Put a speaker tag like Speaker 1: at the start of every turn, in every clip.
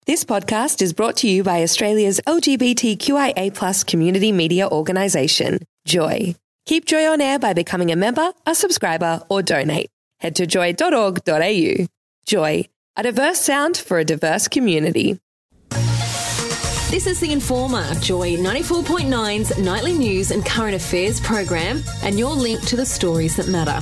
Speaker 1: This podcast is brought to you by Australia's LGBTQIA+ community media organisation, Joy. Keep Joy on air by becoming a member, a subscriber, or donate. Head to joy.org.au. Joy, a diverse sound for a diverse community.
Speaker 2: This is The Informer, Joy 94.9's nightly news and current affairs program, and your link to the stories that matter.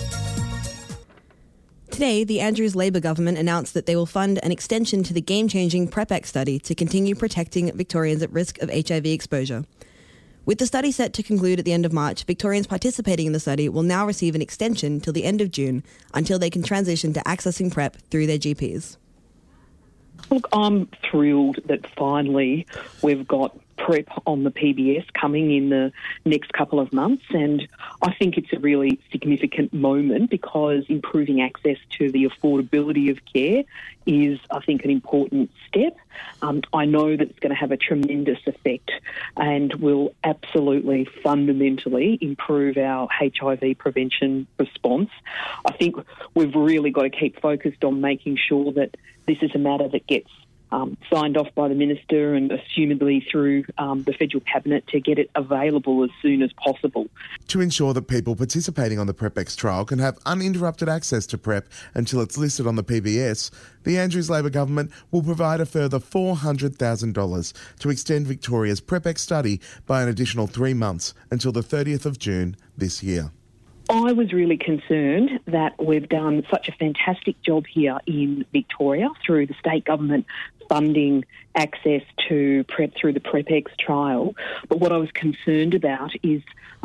Speaker 3: Today, the Andrews Labor government announced that they will fund an extension to the game-changing PrEP study to continue protecting Victorians at risk of HIV exposure. With the study set to conclude at the end of March, Victorians participating in the study will now receive an extension till the end of June until they can transition to accessing PrEP through their GPs.
Speaker 4: Look, I'm thrilled that finally we've got PrEP on the PBS coming in the next couple of months, and I think it's a really significant moment because improving access to the affordability of care is, I think, an important step. I know that it's going to have a tremendous effect and will absolutely fundamentally improve our HIV prevention response. I think we've really got to keep focused on making sure that this is a matter that gets signed off by the Minister and assumedly through the Federal Cabinet to get it available as soon as possible.
Speaker 5: To ensure that people participating on the PrEPX trial can have uninterrupted access to PrEP until it's listed on the PBS, the Andrews Labor government will provide a further $400,000 to extend Victoria's PrEPX study by an additional 3 months until the 30th of June this year.
Speaker 4: I was really concerned that we've done such a fantastic job here in Victoria through the state government funding access to PrEP through the PrEPX trial. But what I was concerned about is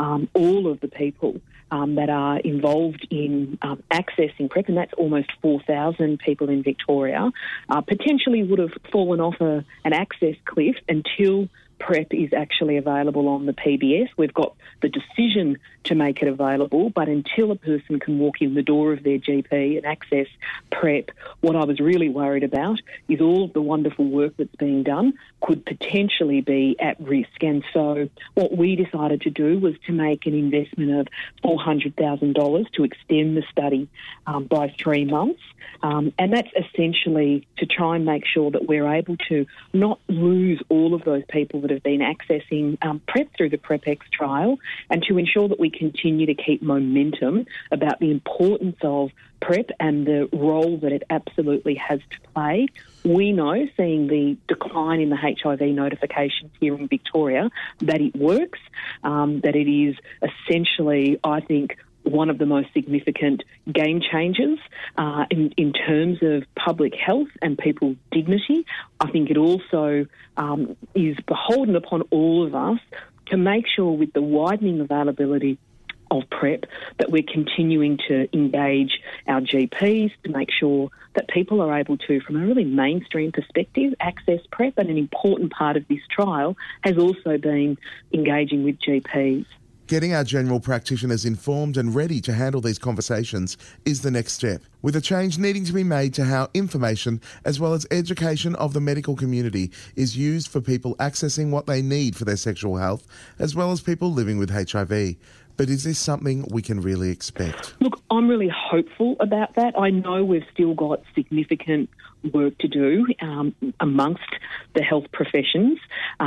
Speaker 4: all of the people that are involved in accessing PrEP, and that's almost 4,000 people in Victoria, potentially would have fallen off an access cliff until PrEP is actually available on the PBS. We've got the decision to make it available, but until a person can walk in the door of their GP and access PrEP, what I was really worried about is all of the wonderful work that's being done could potentially be at risk. And so what we decided to do was to make an investment of $400,000 to extend the study by 3 months. And that's essentially to try and make sure that we're able to not lose all of those people that have been accessing PrEP through the PrEPX trial, and to ensure that we continue to keep momentum about the importance of PrEP and the role that it absolutely has to play. We know, seeing the decline in the HIV notifications here in Victoria, that it works, that it is essentially, I think, one of the most significant game changers in terms of public health and people's dignity. I think it also is beholden upon all of us to make sure, with the widening availability of PrEP, that we're continuing to engage our GPs to make sure that people are able to, from a really mainstream perspective, access PrEP. And an important part of this trial has also been engaging with GPs.
Speaker 5: Getting our general practitioners informed and ready to handle these conversations is the next step, with a change needing to be made to how information as well as education of the medical community is used for people accessing what they need for their sexual health, as well as people living with HIV. But is this something we can really expect?
Speaker 4: Look, I'm really hopeful about that. I know we've still got significant work to do amongst the health professions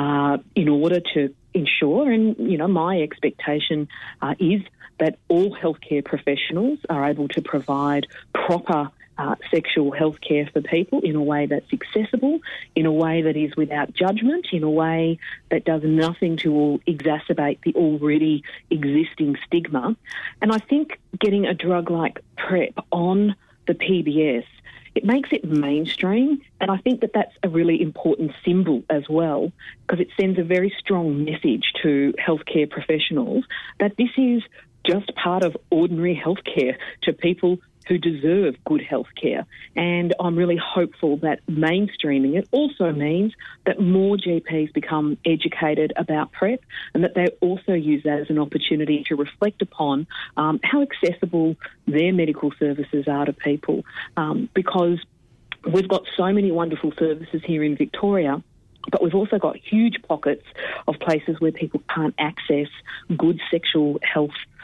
Speaker 4: in order to ensure, and, you know, my expectation is that all healthcare professionals are able to provide proper sexual health care for people in a way that's accessible, in a way that is without judgment, in a way that does nothing to exacerbate the already existing stigma. And I think getting a drug like PrEP on the PBS, it makes it mainstream, and I think that that's a really important symbol as well, because it sends a very strong message to healthcare professionals that this is just part of ordinary healthcare to people who deserve good health care. And I'm really hopeful that mainstreaming it also means that more GPs become educated about PrEP, and that they also use that as an opportunity to reflect upon how accessible their medical services are to people. Because we've got so many wonderful services here in Victoria, but we've also got huge pockets of places where people can't access good sexual health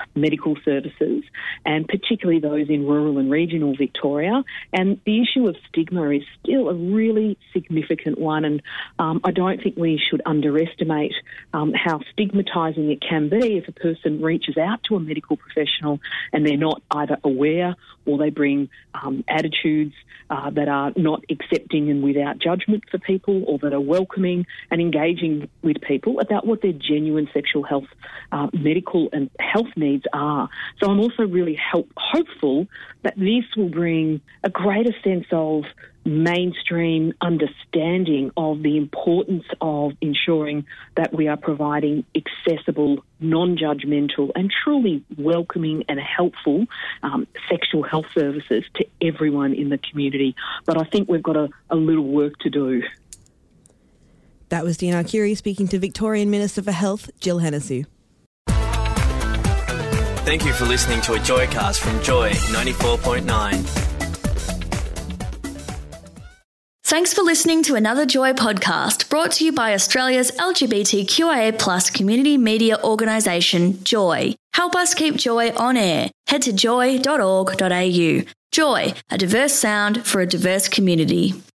Speaker 4: medical services, and particularly those in rural and regional Victoria. And the issue of stigma is still a really significant one, and I don't think we should underestimate how stigmatising it can be if a person reaches out to a medical professional and they're not either aware or they bring attitudes that are not accepting and without judgment for people, or that are welcoming and engaging with people about what their genuine sexual health, medical and health needs are. So I'm also really hopeful that this will bring a greater sense of mainstream understanding of the importance of ensuring that we are providing accessible, non-judgmental and truly welcoming and helpful sexual health services to everyone in the community. But I think we've got a little work to do.
Speaker 3: That was Dean Arcuri speaking to Victorian Minister for Health, Jill Hennessy.
Speaker 6: Thank you for listening to a Joycast from Joy 94.9.
Speaker 7: Thanks for listening to another Joy podcast brought to you by Australia's LGBTQIA+ community media organisation, Joy. Help us keep Joy on air. Head to joy.org.au. Joy, a diverse sound for a diverse community.